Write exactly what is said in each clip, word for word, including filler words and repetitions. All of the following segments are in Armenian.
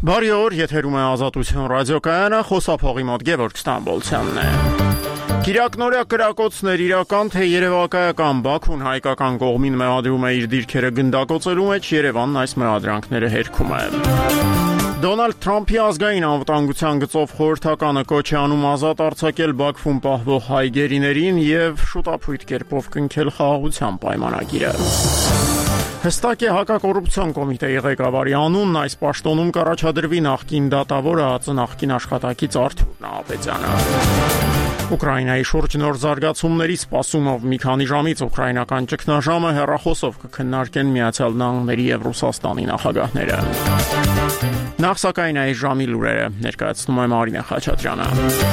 Բարի օր, եթերում է Ազատություն ռադիոկայանը, խոսափողի մոտ Գևորգ Ստամբոլցյանն է։ Կիրակնորյա կրակոցներ իրական թե երևակայական, Բաքուն հայկական կողմին մեղադրում է իր դիրքերը գնդակոծելու մեջ, Երևանն այս մեղադրանքները հերքում է։ Դոնալդ Թրամփի ազգային անվտանգության գծով խորհրդականը կոչ է անում ազատ արձակել Բաքվում պահվող հայ գերիներին եւ շուտապույտ կերպով կնքել խաղաղության պայմանագիրը։ Հստակ է հակակոռուպցիոն կոմիտեի ղեկավարի անունն, այս պաշտոնում կառաջադրվի նախկին դատավորը, ԱԾ նախկին աշխատակից Արթուր Նահապետյանը։ Ուկրաինայի շուրջ նոր զարգացումների սպասումով մի քանի ժամից ուկրաինական ճգնաժամը հեռախոսով կքննարկեն Միացյալ Նահանգների եւ Ռուսաստանի նախագահները։ Նախ սակայն այս ժամի լուրերը ներկայացնում է Մարինե Խաչատրյանը։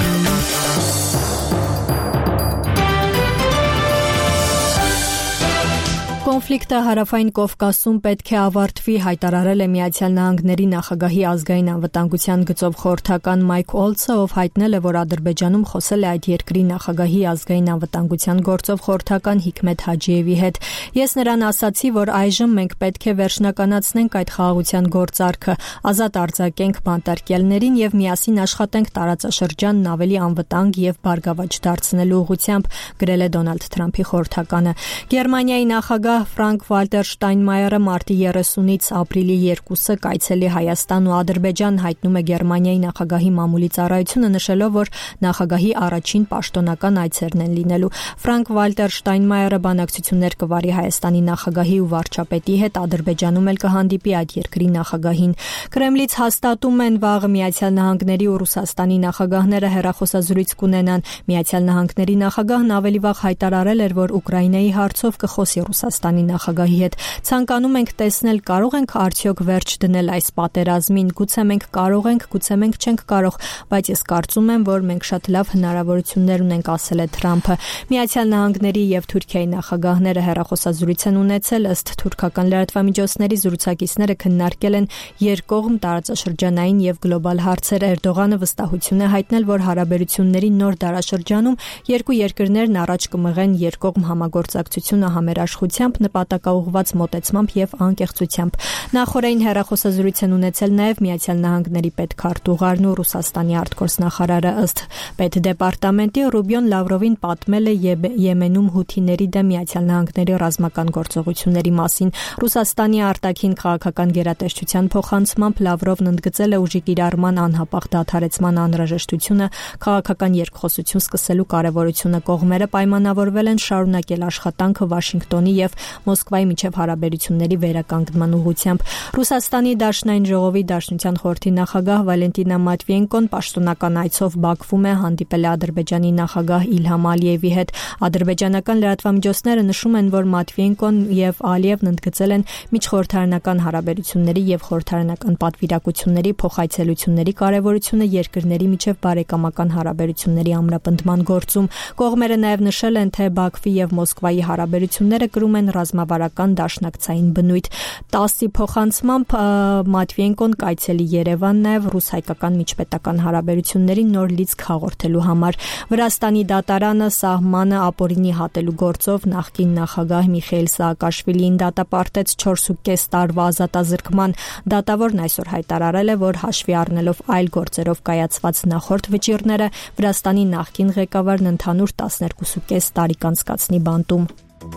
Կոնֆլիկտը Հարավային Կովկասում պետք է ավարտվի, հայտարարել է Միացյալ Նահանգների նախագահի ազգային անվտանգության գծով խորհրդական Մայք Օլցը, ով հայտնել է, որ Ադրբեջանում խոսել է այդ երկրի նախագահի ազգային անվտանգության գործով խորհրդական Հիկմետ Հաջիևի հետ։ Ես նրան ասացի, որ այժմ մենք պետք է վերջնականացնենք այդ խաղաղության գործարքը, ազատ արձակենք բանտարկյալներին եւ միասին աշխատենք տարածաշրջանն ավելի անվտանգ եւ բարգավաճ դարձնելու ուղղությամբ, գրել է Դոնալդ Թրամփի խորհրդականը։ Գերմանիայի նախագահ Ֆրանկ Վալտեր Շտայնմայերը մարտի երեսունից ապրիլի երկուսը կայցելի Հայաստան ու Ադրբեջան, հայտնում է Գերմանիայի նախագահի մամուլի ծառայությունը, նշելով, որ նախագահի առաջին պաշտոնական այցերն են լինելու։ Ֆրանկ Վալտեր Շտայնմայերը բանակցություններ կվարի Հայաստանի նախագահի ու վարչապետի հետ, Ադրբեջանում էլ կհանդիպի այդ երկրի նախագահին։ Կրեմլից հաստատում են, վաղը Միացյալ Նահանգների ու Ռուսաստանի նախագահները հեռախոսազրույց կունենան։ Միացյալ Նահանգների նախագահն ավելի վաղ հայտարարել էր, որ Ուկրաինայի հարցով կխոսի Ռուսաստանի նախագահի հետ։ Ցանկանում ենք տեսնել, կարող ենք արդյոք վերջ դնել այս պատերազմին, գուցե մենք կարող ենք, գուցե մենք չենք կարող, բայց ես կարծում եմ, որ մենք շատ լավ հնարավորություններ ունենք, ասել է Թրամփը։ Միացյալ Նահանգների եւ Թուրքիայի նախագահները հեռախոսազրույց են ունեցել, ըստ թուրքական լրատվամիջոցների զրուցակիցները քննարկել են երկկողմ տարածաշրջանային եւ գլոբալ հարցեր։ Էրդողանը վստահություն է հայտնել, որ հարաբերությունների նոր դարաշրջանում երկու երկրներն առաջ կմղեն երկկողմ համագործակցությունը համերաշխությամբ, նպատակաուղղված մոտեցմամբ եւ անկեղծությամբ։ Նախորդին հեռախոսազրույց են ունեցել նաեւ Միացյալ Նահանգների պետքարտուղարն ու Ռուսաստանի արտգործնախարարը, ըստ պետդեպարտամենտի Ռուբիոն Լավրովին պատմել է Եմենում հութիների դեմ Միացյալ Նահանգների ռազմական գործողությունների մասին։ Ռուսաստանի արտաքին քաղաքական գերատեսչության փոխանցմամբ Լավրովն ընդգծել է ուժի կիրառման անհապաղ դադարեցման անհրաժեշտությունը, քաղաքական երկխոսություն սկսելու կարևորությունը։ Կողմերը պայմանավորվել են շարունակել աշխատանքը Վաշինգտոնի եւ Մոսկվայի միջև հարաբերությունների վերականգնման ուղղությամբ։ Ռուսաստանի Դաշնային ժողովի Դաշնության խորհրդի նախագահ Վալենտինա Մատվիենկոն պաշտոնական այցով Բաքվում է, հանդիպել է Ադրբեջանի նախագահ Իլհամ Ալիևի հետ։ Ադրբեջանական լրատվամիջոցները նշում են, որ Մատվիենկոն եւ Ալիևն ընդգծել են միջխորհրդարանական հարաբերությունների եւ խորհրդարանական պատվիրակությունների փոխայցելությունների կարեւորությունը երկրների միջև բարեկամական հարաբերությունների ամրապնդման գործում։ Կողմերը նաեւ նշել են, թե Բաքվի եւ Մոսկվայի հարաբերությունները կրում են ռազմավարական դաշնակցային բնույթ։ տասի փոխանցմամբ Մատվիենկոն կայցելի Երևան նաև ռուս-հայկական միջպետական հարաբերությունների նոր լիցք հաղորդելու համար։ Վրաստանի դատարանը սահմանը ապօրինի հատելու գործով նախկին նախագահ Միխայիլ Սաակաշվիլիին դատապարտեց չորսուկես տարվա ազատազրկման։ Դատավորն այսօր հայտարարել է, որ հաշվի առնելով այլ գործերով կայացված նախորդ վճիռները, Վրաստանի նախկին ղեկավարն ընդհանուր տասներկուսուկես տարի կանցկացնի բանտում։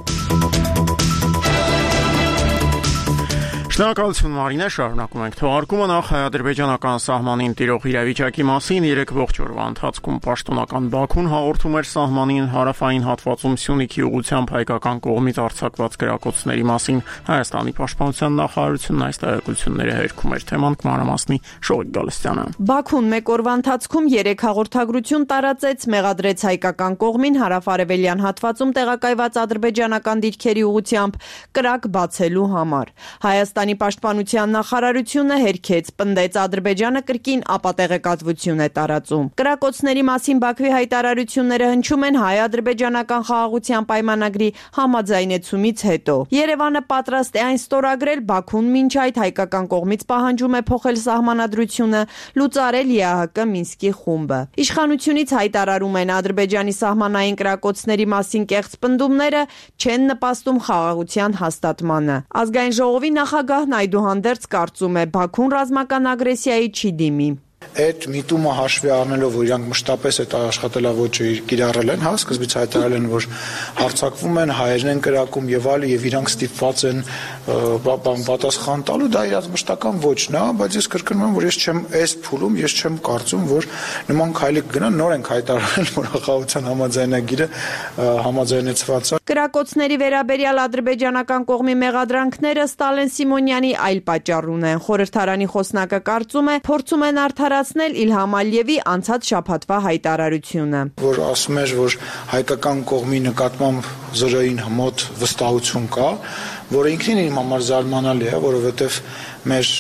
Շնորհակալություն Մարինե, շարունակում ենք թողարկումը։ Նախ հայ-ադրբեջանական սահմանին տիրող իրավիճակի մասին երեք ողջ օրվա ընթացքում պաշտոնական Բաքուն հաղորդում էր սահմանին հարավային հատվածում Սյունիքի ուղղությամբ հայկական կողմից արձակված կրակոցների մասին։ Հայաստանի պաշտպանության նախարարությունն այս տեղեկությունները հերքում էր։ Թեման կմանրամասնի Շողիկ Գալստյանը։ Բաքուն մեկ օրվա ընթացքում երեք հաղորդագրություն տարածեց, մեղադրեց հայկական կողմին հարավ-արևելյան հատվածում տեղակայված ադրբեջանական դիրքերի ուղղությամբ կրակ բացելու համար։ Հայաստանի պաշտպանության նախարարությունը հերքեց, պնդեց Ադրբեջանը կրկին ապատեղեկատվություն է տարածում։ Կրակոցների մասին Բաքվի հայտարարությունները հնչում են հայ-ադրբեջանական խաղաղության պայմանագրի համաձայնեցումից հետո։ Երևանը պատրաստ է այն ստորագրել, Բաքուն մինչ այդ հայկական կողմից պահանջում է փոխել սահմանադրությունը, լուծարել ԵԱՀԿ Մինսկի խումբը։ Իշխանությունից հայտարարում են Ադրբեջանի սահմանային կրակոցների մասին կեղծ պնդումները չեն նպաստում խաղաղության հաստատմանը։ Ազգային ժողովի նախագահ նախագահն այդուհանդերձ կարծում է, Բաքուն ռազմական ագրեսիայի չի դիմի։ Այդ միտումը հաշվի առնելով, որ իրանք մշտապես այդ աշխատելավոճը կիրառել են, հա, սկզբից հայտարարել են, որ հարձակվում են, հայերն են կրակում եւ այլն, եւ իրանք ստիպված են պատասխան տալու, դա իրաց մշտական ոճն է, բայց ես կրկնում եմ, որ ես չեմ այս փուլում, ես չեմ կարծում, որ նման քայլի կգնան, նոր ենք հայտարարել, որ խաղաղության համաձայնագիրը համաձայնեցված է։ Կրակոցների վերաբերյալ ադրբեջանական կողմի մեղադրանքները Ստալեն Սիմոնյանի այլ պատճառ ունեն։ Խորհրդարանի խոսնակը կարծում է, փորձում են արդարացնել Իլհամ Ալիևի անցած շաբաթվա հայտարարությունը, որ ասում էր, որ հայկական կողմի նկատմամբ զրոյին մոտ վստահություն կա, որը ինքնին իմ համար զարմանալի է, որովհետև մեր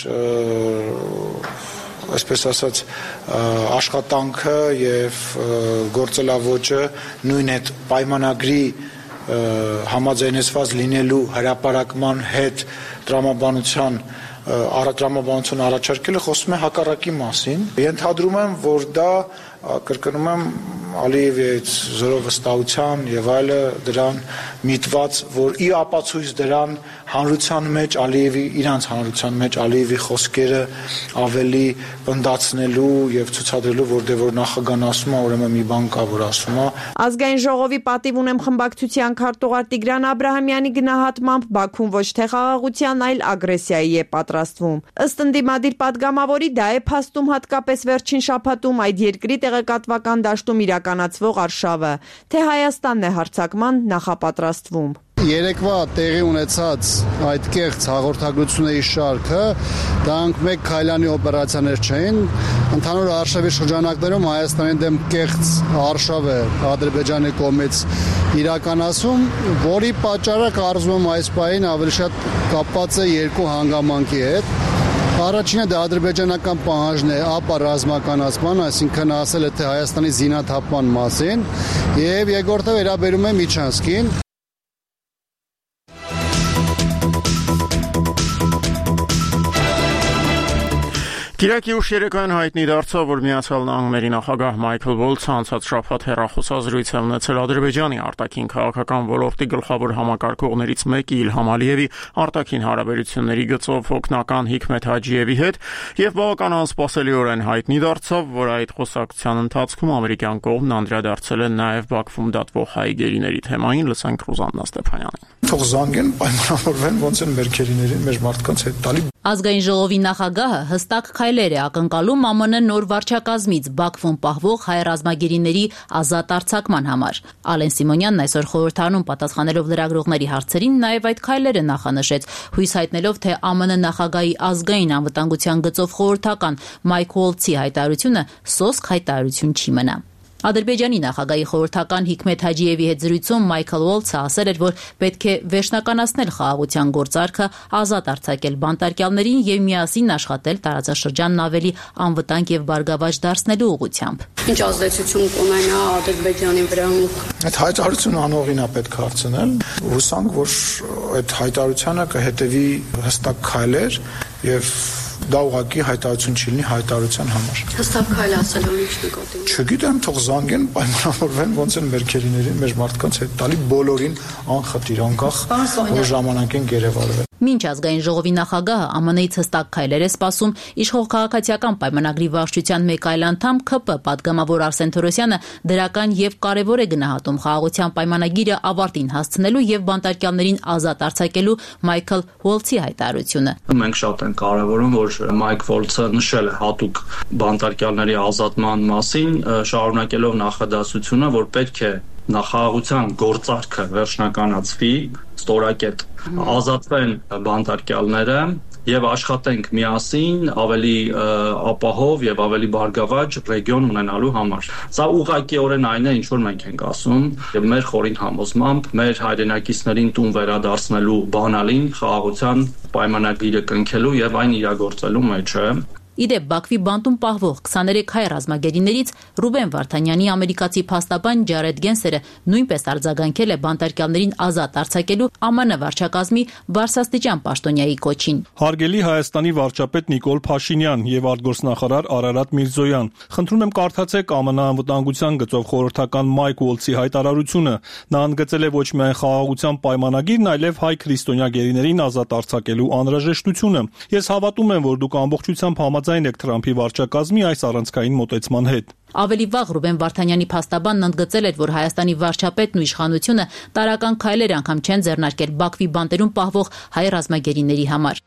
այսպես ասած աշխատանքը եւ գործելավոճը նույն այդ պայմանագրի համաձայնեցված լինելու հրապարակման հետ տրամաբանության տրամաբանություն առաջարկելը խոսում է հակառակի մասին։ Ենթադրում եմ, որ դա կրկնում եմ Ալիևի զորո վստահության եւ այլը դրան միտված, որ ի ապացույց դրան հանրության մեջ Ալիևի իրանց հանրության մեջ Ալիևի խոսքերը ավելի պնդացնելու եւ ցուցադրելու, որտեղ որ նախագահն ասում է, ուրեմն մի բան կա, որ ասում է։ Ազգային ժողովի պատիվ ունեմ խմբակցության քարտուղար Տիգրան Աբրահամյանի գնահատմամբ Բաքուն ոչ թե խաղաղության, այլ ագրեսիայի է պատրաստվում։ Ըստ ընդդիմադիր падգամավորի դա է փաստում հատկապես վերջին շաբաթում այդ երկրի տեղեկատվական դաշտում իրականացվող արշավը, թե Հայաստանն է հարձակման նախապատրաստվում։ Երեկվա տեղի ունեցած այդ կեղծ հաղորդագրությունների շարքը դրանք մեկ քայլանի օպերացիաներ չէին, ընդհանուր արշավի շրջանակներում Հայաստանի դեմ կեղծ արշավ է Ադրբեջանի կողմից իրականացում, որի պատճառը կարծում եմ այս պահին ավելի շատ կապված է երկու հանգամանքի հետ։ Առաջինը դա ադրբեջանական պահանջն է ապա ռազմականացման, այսինքն ասել է թե Հայաստանի զինաթափման մասին, եւ երկրորդը վերաբերում է Միչանսկին։ Կիրակի ուշ երեկոյան հայտնի դարձավ, որ Միացյալ Նահանգների նախագահ Մայքլ Վոլցը անցած շաբաթ հեռախոսազրույց է ունեցել Ադրբեջանի արտաքին քաղաքական ոլորտի գլխավոր համակարգողներից մեկի Իլհամ Ալիևի արտաքին հարաբերությունների գծով օգնական Հիկմեթ Հաջիևի հետ, եւ բավական անսպասելիորեն հայտնի դարձավ, որ այդ խոսակցության ընթացքում ամերիկյան կողմն անդրադարձել է նաեւ Բաքվում դատվող հայ գերիների թեմային, լսենք Ռուզաննա Ստեփանյանին։ Թող զանգեն, պայմանավորվեն, ոնց են մեր գերիներին, մեր մարդկանց հետ տալի։ Ազգային ժողովի նախագահը հստակ քայլեր է ակնկալում ԱՄՆ նոր վարչակազմից Բաքվում պահվող հայ ռազմագերիների ազատ արձակման համար։ Ալեն Սիմոնյանն այսօր խորհրդարանում պատասխանելով լրագրողների հարցերին նաև այդ քայլերը նախանշեց, հույս հայտնելով, թե ԱՄՆ նախագահի ազգային անվտանգության գծով խորհրդական Մայք Ուոլցի հայտարարությունը սոսկ հայտարարություն չի մնա։ Ադրբեջանի նախագահի խորհրդական Հիկմեթ Հաջիևի հետ զրույցում Մայքլ Ուոլցը ասել էր, որ պետք է վերջնականացնել խաղաղության գործարքը, ազատ արձակել բանտարկյալներին եւ միասին աշխատել տարածաշրջանն ավելի անվտանգ եւ բարգավաճ դարձնելու ուղղությամբ։ Ինչ ազդեցություն կունենա Ադրբեջանի վրա։ Այդ հայտարարությունը անողին է պետք է հարցնել։ Հուսանք, որ այդ հայտարարությանը կհետևի հստակ քայլեր եւ դա ուղղակի հայտարարություն չի լինի հայտարարության համար։ Հստակ քայլ ասելով ինչ նկատի։ Չգիտեմ, թող զանգեն, պայմանավորվեն, ոնց են մեր քերիներին, մեր մարդկանց հետ տալի բոլորին անխտիր, անկախ որ ժամանակ են գերեվարվել։ Մինչ ազգային ժողովի նախագահը ԱՄՆ-ից հստակ քայլեր է սպասում, իշխող քաղաքացիական պայմանագրի վարչության մեկ այլ անդամ ՔՊ պատգամավոր Արսեն Թորոսյանը դրական եւ կարեւոր է գնահատում խաղաղության պայմանագիրը ավարտին հասցնելու եւ բանտարկյալներին ազատ արձակելու Մայքլ Ուոլցի հայտարարությունը։ Մենք շատ ենք կարևորում, որ Մայք Ուոլցը նշել է հատուկ բանտարկյալների ազատման մասին, շարունակելով նախադասությունը, որ պետք է նախագահության գործարքը վերջնականացվի, ստորակետ ազատվեն բանտարկյալները եւ աշխատենք միասին ավելի ապահով եւ ավելի բարգավաճ ռեգիոն ունենալու համար։ Սա ուղղակիորեն այն է, ինչ որ մենք ենք ասում, եւ մեր խորին համոզմամբ մեր հայրենակիցներին տուն վերադարձնելու բանալին խաղաղության պայմանագիրը կնքելու եւ այն իրագործելու մեջ է։ Իդեպ Բաքվի բանտում պահվող քսաներեք հայ ռազմագերիներից Ռուբեն Վարդանյանի ամերիկացի փաստաբան Ջարեդ Գենսերը նույնպես արձագանքել է բանտարկյալներին ազատ արձակելու ԱՄՆ վարչակազմի բարձրաստիճան պաշտոնյայի կոչին։ Հարգելի Հայաստանի վարչապետ Նիկոլ Փաշինյան եւ արտգործնախարար Արարատ Միրզոյան, խնդրում եմ կարդացեք ԱՄՆ անվտանգության գծով խորհրդական Մայք Ուոլցի հայտարարությունը։ Նա ընդգծել է ոչ միայն խաղաղության պայմանագիրն, այլև հայ քրիստոնյա գերիներին ազատ արձակելու անհրաժեշտությունը։ Ես հավատում եմ, որ դուք ամբողջությամբ համաձայն եք Թրամփի վարչակազմի այս առանցքային մոտեցման հետ։ Ավելի վաղ Ռուբեն Վարդանյանի փաստաբանն ընդգծել էր, որ Հայաստանի վարչապետն ու իշխանությունը տարական քայլեր անգամ չեն ձեռնարկել Բաքվի բանտերում պահվող հայ ռազմագերիների համար։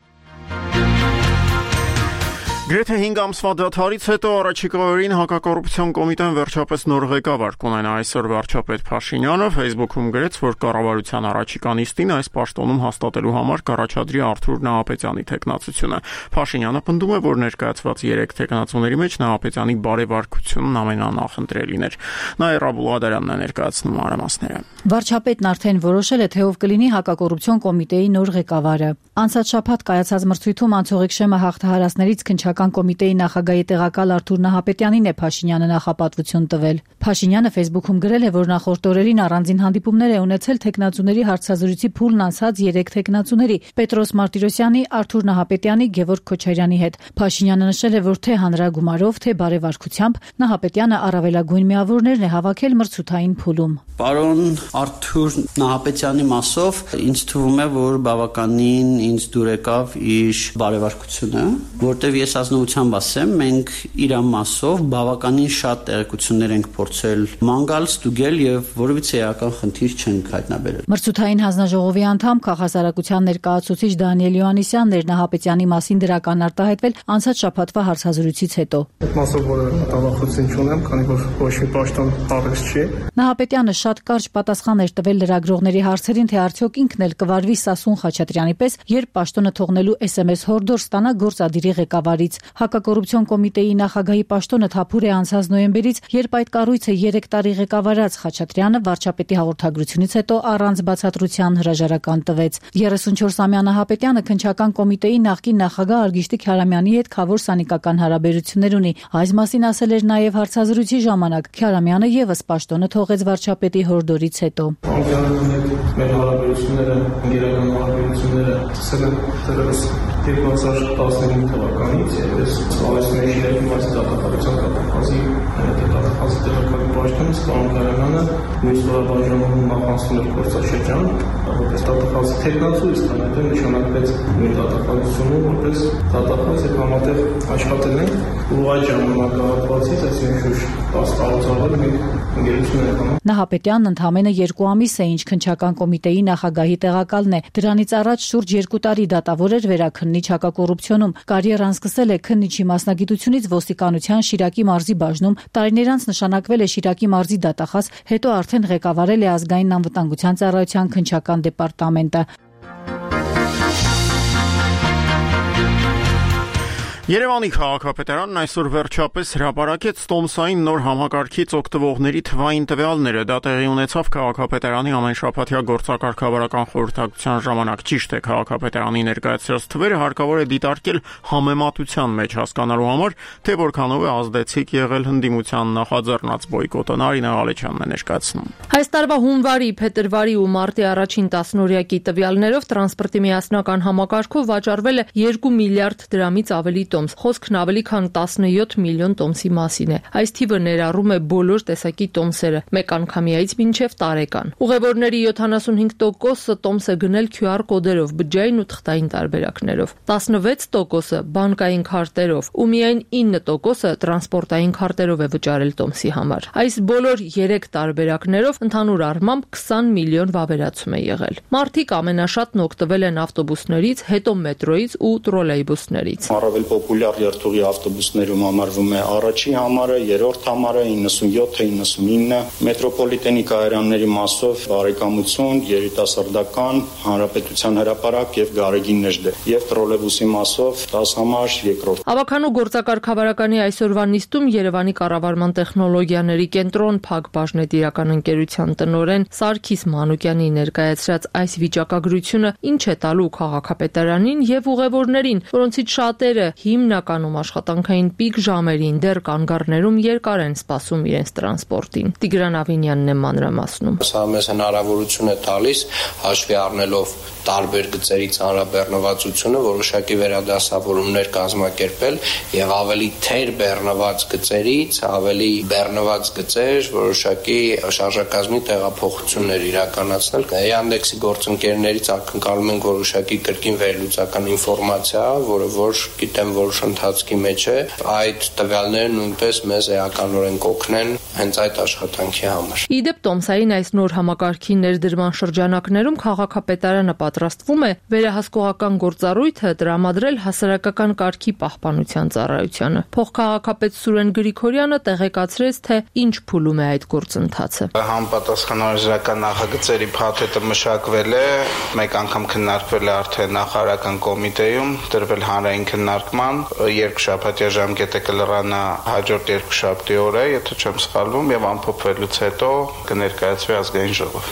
Գրեթե հինգ ամսվա դադարից հետո առաջիկա օրերին հակակոռուպցիոն կոմիտեն վերջապես նոր ղեկավար կունենա։ Այսօր վարչապետ Փաշինյանը Facebook-ում գրեց, որ կառավարության առաջիկա նիստին այս պաշտոնում հաստատելու համար կառաջադրի Արթուր Նահապետյանի թեկնածությունը։ Փաշինյանը պնդում է, որ ներկայացված երեք թեկնածուների մեջ Նահապետյանի բարեվարկությունն ամենանախընտրելին էր։ Նաիրա Բուլղադարյանն է ներկայացնում մանրամասները։ Վարչապետն արդեն որոշել է, թե ով կլինի հակակոռուպցիոն կոմիտեի նոր ղեկավարը։ Անցած շաբաթ կայացած մրցույթում անցողիկ շեմը հաղթահարածներից քննչական կոմիտեի նախագահի տեղակալ Արթուր Նահապետյանին է Փաշինյանը նախապատվություն տվել։ Փաշինյանը Facebook-ում գրել է, որ նախորդ օրերին առանձին հանդիպումներ է ունեցել թեկնածուների հարցազրույցի փուլն անցած երեք թեկնածուների՝ Պետրոս Մարտիրոսյանի, Արթուր Նահապետյանի, Գևորգ Քոչարյանի հետ։ Փաշինյանը նշել է, որ թե հանրագումարով, թե բարեվարկությամբ Նահապետյանը առավելագույն միավորներն է հավաքել մրցութային փուլում։ Պարոն Արթուր Նահապետյանի մասով ինձ թվում է, որ բավականին ինձ դուր եկավ իր բարեվարկությունը, որտեղ ես ազնվությամբ ասեմ, մենք իր մասով բավականին շատ տեղեկություններ ենք փորձել մանգալ, ստուգել եւ որևիցե էական խնդիր չենք հայտնաբերել։ Մրցութային հանձնաժողովի անդամ քաղաքասարակության ներկայացուցիչ Դանիել Յոհաննիսյանն էր Նահապետյանի մասին դրական արտահայտվել անցած շաբաթվա հարցազրույցից հետո։ Այդ մասով որևէ մտավախություն չունեմ, քանի որ ոչ մի պաշտոն հավես չի։ Նահապետյանը շատ կարճ պատասխան էր տվել լրագրողների հարցերին, թե արդյոք ինքն էլ կվարվի Սասուն Խաչատրյանի պես, երբ պաշտոնը թողնելու էս էմ էս հորդոր ստանա գործադիրի ղեկավարից։ Հակակոռուպցիոն կոմիտեի նախագահի պաշտոնը թափուր է անցած նոյեմբերից, երբ այդ կառույցը երեք տարի ղեկավարած Խաչատրյանը վարչապետի հաղորդագրությունից հետո առանց բացատրության հրաժարական տվեց։ երեսունչորսամյա Նահապետյանը քննչական կոմիտեի նախկին նախագահ Արգիշտիկ Քյարամյանի հետ խավոր սանիկական հարաբերություններ ունի։ Այս մասին ասել էր նաև հարցազրույցի ժամանակ։ Քյարամյանը եւս պաշտոնը թողեց վարչապետի հորդորից հետո։ Մեր հարաբերությունները, ընկերական հարաբերությունները սկսել են դեռևս երկու հազար տասնհինգ թվականից, եւ ես ավելին շիրակի մասի դատախազության կապակցի դատախազի տեղակալի պաշտոնը Սպան Կարամյանը մյուս վարչապետում նախանցել էր գործաշրջան, որպես դատախազի թեկնածու, իսկ այնտեղ նշանակվեց մեր դատախազությունը, որպես դատախազ եւ համատեղ աշխատել ենք ու այդ ժամանակահատվածից, այսինքն տասը տարուց ավելի մենք ընկերություն ենք անում։ Նահապետյանն ընդամենը երկու ամիս է, ինչ քննչական կոմիտեի նախագահի տեղակալն է։ Դրանից առաջ շուրջ երկու տարի դատավոր էր վերաքննիչ հակակոռուպցիոնում։ Կարիերան սկսել է քննիչի մասնագիտությունից ոստիկանության Շիրակի մարզի բաժնում, տարիներ անց նշանակվել է Շիրակի մարզի դատախազ, հետո արդեն ղեկավարել է ազգային անվտանգության ծառայության քննչական դեպարտամենտը։ Երևանի քաղաքապետարանն այսօր վերջապես հրապարակեց տոմսային նոր համակարգից օգտվողների թվային տվյալները։ Դա տեղի ունեցավ քաղաքապետարանի ամենշաբաթյա գործակարգավարական խորհրդակցության ժամանակ։ Ճիշտ է, քաղաքապետարանի ներկայացրած թվերը հարկավոր է դիտարկել համեմատության մեջ հասկանալու համար, թե որքանով է ազդեցիկ եղել հնդիմության նախաձեռնած բոյկոտը։ Նարինե Ղալեչյանն է ներկայացնում։ Այս տարվա հունվարի, փետրվարի ու մարտի առաջին տասնօրյակի տվյալներով տրանսպորտի միասնական համակարգով վաճառվել է երկու միլիարդ դրամից ավելի տոմս։ Խոսքն ավելի քան տասնյոթ միլիոն տոմսի մասին է։ Այս թիվը ներառում է բոլոր տեսակի տոմսերը, մեկ անգամյայից մինչև տարեկան։ Ուղևորների յոթանասունհինգ տոկոսը տոմս է գնել քյու ար կոդերով, բջջային ու թղթային տարբերակներով, տասնվեց տոկոսը բանկային քարտերով ու միայն ինը տոկոսը տրանսպորտային քարտերով է վճարել տոմսի համար։ Այս բոլոր երեք տարբերակներով ընդհանուր առմամբ քսան միլիոն վավերացում է եղել։ Մարդիկ ամենաշատն օգտվել են ավտոբուսներից, հետո մետրոյից ու տրոլեյբուսներից։ Առավել պոպուլյար երթուղի ավտոբուսներում համարվում է առաջի համարը, երրորդ համարը, իննսունյոթը, իննսունինը, մետրոպոլիտենի կայարանների մասով բարեկամություն, երիտասարդական, հանրապետության հրապարակ եւ Գարեգին Նժդե, եւ տրոլեյբուսի մասով դաս համար երկրորդ։ Ավականու գործակարգավարականի այսօրվա նիստում Երևանի կառավարման տեխնոլոգիաների կենտրոն Փակ բաժնետիրական ընկերության տնօրեն Սարգիս Մանուկյանի ներկայացրած այս վիճակագրությունը ինչ է տալու քաղաքապետարանին եւ ուղևորներին, որոնցից շատերը հիմ հիմնականում աշխատանքային պիկ ժամերին դեռ կանգառներում երկար են սպասում իրենց տրանսպորտին։ Տիգրան Ավինյանն է մանրամասնում։ Սա մեզ հնարավորություն է տալիս հաշվի առնելով տարբեր գծերի ծանրաբեռնվածությունը որոշակի վերադասավորումներ կազմակերպել եւ ավելի թեր բեռնված գծերից ավելի բեռնված գծեր որոշակի շարժակազմի տեղափոխություններ իրականացնել։ Yandex-ի գործընկերներից ակնկալում ենք որոշակի կրկին վերլուծական ինֆորմացիա, որը որ գիտեմ որ ընթացքի մեջ է, այդ տվյալները նույնպես մեզ էականորեն կօգնեն հենց այդ աշխատանքի համար։ Իդեպ Տոմսային այս նոր համակարգի ներդրման շրջանակներում քաղաքապետարանը պատրաստվում է վերահսկողական գործառույթը տրամադրել հասարակական կարգի պահպանության ծառայությանը։ Փոխքաղաքապետ Սուրեն Գրիգորյանը տեղեկացրեց, թե ինչ փուլում է այդ գործընթացը։ Համապատասխանորժական նախագծերի փաթեթը մշակվել է, մեկ անգամ քննարկվել է արդեն նախարարական կոմիտեում, դրվել հանրային քննարկման, երկշաբաթյա ժամկետը կլրանա հաջորդ երկշաբթի օրը, եթե չեմ սխալվում, եւ ամփոփվելուց հետո կներկայացվի ազգային ժողով։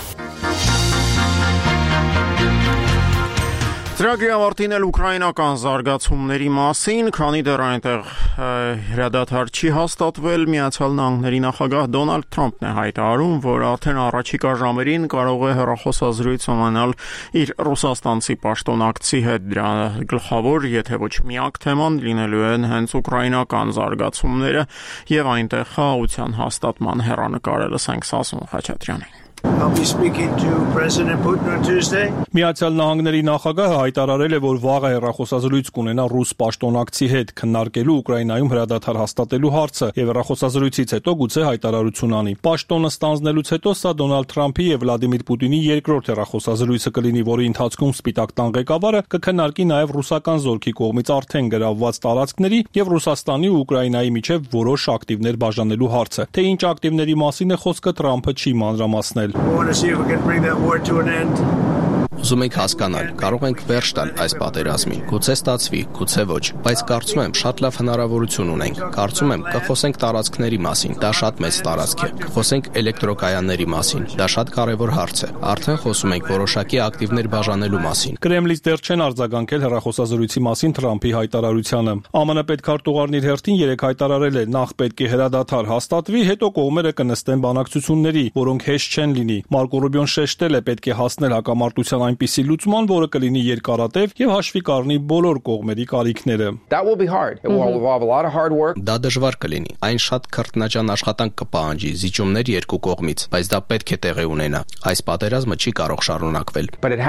Ծրագրի ավարտին էլ ուկրաինական զարգացումների մասին, քանի դեռ այնտեղ հրադադար չի հաստատվել, Միացյալ Նահանգների նախագահ Դոնալդ Թրամփն է հայտարարում, որ արդեն առաջիկա ժամերին կարող է հեռախոսազրույց ունենալ իր ռուսաստանցի պաշտոնակցի հետ։ Դրա գլխավոր, եթե ոչ միակ թեման լինելու են հենց ուկրաինական զարգացումները եւ այնտեղ խաղաղության հաստատման հեռանկարը։ Լսենք Սասուն Խաչատրյանին։ I'll be speaking to President Putin on Tuesday. Միացյալ Նահանգների նախագահը հայտարարել է, որ վաղը հեռախոսազրույց կունենա ռուս պաշտոնակցի հետ քննարկելու Ուկրաինայում հրադադար հաստատելու հարցը եւ հեռախոսազրույցից հետո գուցե հայտարարություն անի։ Պաշտոնը ստանձնելուց հետո սա Դոնալդ Թրամփի եւ Վլադիմիր Պուտինի երկրորդ հեռախոսազրույցը կլինի, որի ընթացքում Սպիտակ տան ղեկավարը կքննարկի նաեւ ռուսական զորքի կողմից արդեն գրավված տարածքների եւ Ռուսաստանի ու Ուկրաինայի միջև որոշ ակտիվներ բաժանելու հարցը։ Թե ինչ ակտիվների մասին է խոսքը, Թրամփը չի մանրամասնել։ We want to see if we can bring that war to an end. Ուզում ենք հասկանալ, կարող ենք վերջ տալ այս պատերազմին, գուցե ստացվի, գուցե ոչ, բայց կարծում եմ շատ լավ հնարավորություն ունենք։ Կարծում եմ կխոսենք տարածքների մասին, դա շատ մեծ տարածք է։ Կխոսենք էլեկտրոկայանների մասին, դա շատ կարևոր հարց է։ Արդեն խոսում ենք որոշակի ակտիվներ բաժանելու մասին։ Կրեմլից դեռ չեն արձագանքել հեռախոսազրույցի մասին Թրամփի հայտարարությանը։ ԱՄՆ պետքարտուղարն իր հերթին երեկ հայտարարել է, նախ պետք է հրադադար հաստատվի, հետո կողմերը կնստեն բանակցությունների, որոնք հեշտ չեն լինի։ Մարկո Ռուբիոն շեշտել է, պետք է հասնել հակամարտության այնպիսի լուծման, որը կլինի երկարատև եւ հաշվի կառնի բոլոր կողմերի կարիքները։ Դա դժվար կլինի։ Այն շատ քրտնաջան աշխատանք կպահանջի, զիջումներ երկու կողմից, բայց դա պետք է տեղի ունենա։ Այս պատերազմը չի կարող շարունակվել։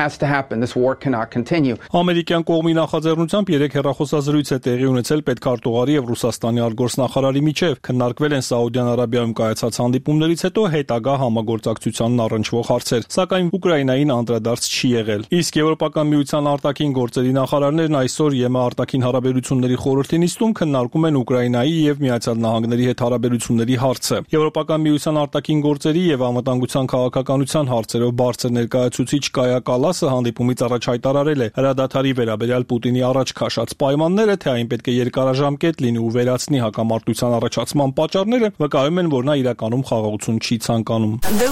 Ամերիկյան կողմի նախաձեռնությամբ երեք հեռախոսազրույց է տեղի ունեցել պետքարտուղարի եւ Ռուսաստանի արտգործնախարարի միջև։ Քննարկվել են Սաուդյան Արաբիայում կայացած հանդիպումներից հետո հետագա համագործակցությանն առնչվող հարցեր, սակայն Ուկրաինային անդրադարձ չի եղել։ Իսկ Եվրոպական միության արտաքին գործերի նախարարներն այսօր ԵՄ արտաքին հարաբերությունների խորհրդի նիստում քննարկում են Ուկրաինայի եւ Միացյալ Նահանգների հետ հարաբերությունների հարցը։ Եվրոպական միության արտաքին գործերի եւ անվտանգության քաղաքականության հարցերով բարձր ներկայացուցիչ Կայա Կալասը հանդիպումից առաջ հայտարարել է, հրադադարի վերաբերյալ Պուտինի առաջ քաշած պայմանները, թե այն պետք է երկարաժամկետ լինի ու վերացնի հակամարտության առաջացման պատճառները, վկայում են, որ նա իրականում խաղաղություն չի ցանկանում։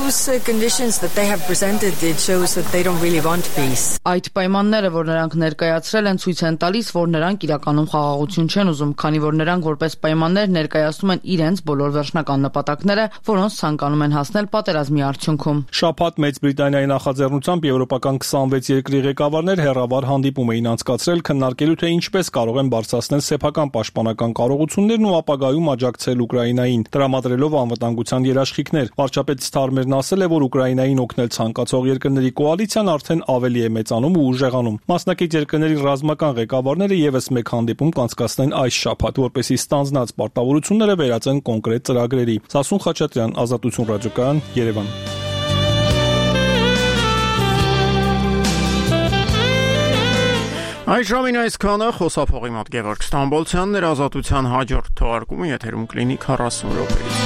Այդ պայմանները, որ նրանք ներկայացրել են, ցույց են տալիս, որ նրանք իրականում խաղաղություն չեն ուզում, քանի որ նրանք որպես պայմաններ ներկայացնում են իրենց բոլոր վերջնական նպատակները, որոնց ցանկանում են հասնել պատերազմի արդյունքում։ Շաբաթ Մեծ Բրիտանիայի նախաձեռնությամբ եվրոպական քսանվեց երկրի ղեկավարներ հեռավար հանդիպում էին անցկացրել քննարկելու, թե ինչպես կարող են բարձրացնել սեփական պաշտպանական կարողություններն ու ապագայում աջակցել Ուկրաինային, տրամադրելով անվտանգության երաշխիքներ։ Վարչապետ Սթարմերն ասել է, որ Ուկրաինային օգնել ցանկացող երկրների կոալիցիան արդեն ավելի է մեծանում ու ուժեղանում։ Մասնակից երկրների ռազմական ղեկավարները եւս մեկ հանդիպում կանցկացնեն այս շաբաթ, որպեսզի ստանձնած պարտավորությունները վերածեն կոնկրետ ծրագրերի։ Սասուն Խաչատրյան, Ազատություն ռադիոկայան, Երևան։ Այս ժամին այսքանը, խոսափողի մոտ Գևորգ Ստամբոլցյանն էր, Ազատության հաջորդ թողարկումը եթերում կլինի քառասուն րոպեից։